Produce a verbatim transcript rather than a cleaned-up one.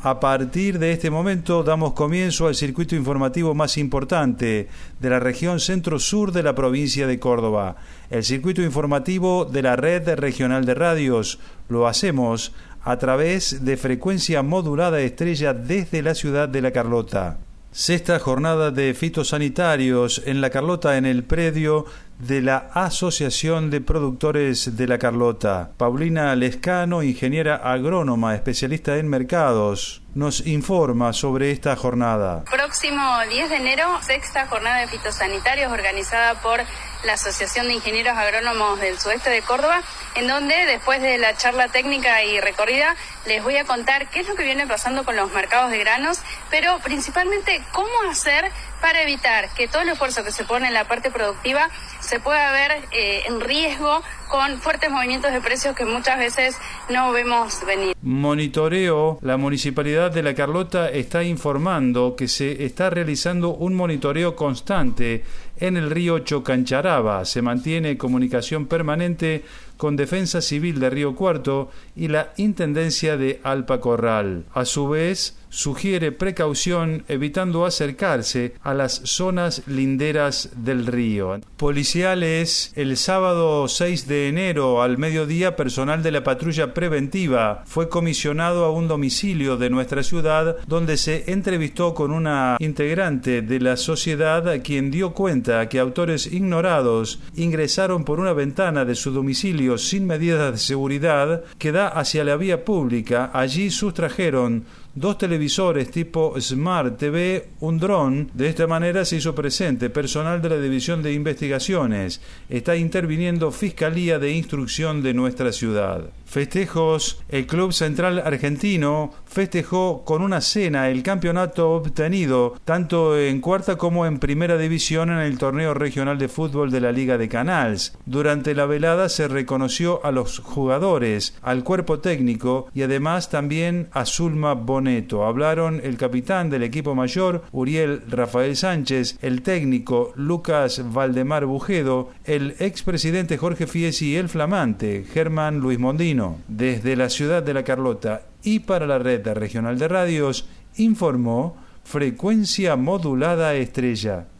A partir de este momento damos comienzo al circuito informativo más importante de la región centro-sur de la provincia de Córdoba, el circuito informativo de la Red Regional de Radios. Lo hacemos a través de frecuencia modulada Estrella desde la ciudad de La Carlota. Sexta jornada de fitosanitarios en La Carlota, en el predio de la Asociación de Productores de La Carlota. Paulina Lescano, ingeniera agrónoma, especialista en mercados, nos informa sobre esta jornada. Próximo diez de enero, sexta jornada de fitosanitarios organizada por la Asociación de Ingenieros Agrónomos del Sudeste de Córdoba, en donde después de la charla técnica y recorrida les voy a contar qué es lo que viene pasando con los mercados de granos, pero principalmente cómo hacer para evitar que todo el esfuerzo que se pone en la parte productiva se pueda ver eh, en riesgo con fuertes movimientos de precios que muchas veces no vemos venir. Monitoreo. La Municipalidad de La Carlota está informando que se está realizando un monitoreo constante en el río Chocancharaba. Se mantiene comunicación permanente con Defensa Civil de Río Cuarto y la Intendencia de Alpacorral. A su vez, sugiere precaución evitando acercarse a las zonas linderas del río. Policiales, el sábado seis de enero al mediodía, personal de la patrulla preventiva fue comisionado a un domicilio de nuestra ciudad donde se entrevistó con una integrante de la sociedad a quien dio cuenta que autores ignorados ingresaron por una ventana de su domicilio sin medidas de seguridad que da hacia la vía pública. Allí sustrajeron dos televisores tipo Smart T V, un dron. De esta manera se hizo presente personal de la División de Investigaciones. Está interviniendo Fiscalía de Instrucción de nuestra ciudad. Festejos. El Club Central Argentino festejó con una cena el campeonato obtenido tanto en cuarta como en primera división en el torneo regional de fútbol de la Liga de Canals. Durante la velada se reconoció a los jugadores, al cuerpo técnico y además también a Zulma Boneto. Hablaron el capitán del equipo mayor, Uriel Rafael Sánchez, el técnico Lucas Valdemar Bujedo, el expresidente Jorge Fiesi y el flamante Germán Luis Mondino. Desde la ciudad de La Carlota y para la Red Regional de Radios, informó Frecuencia Modulada Estrella.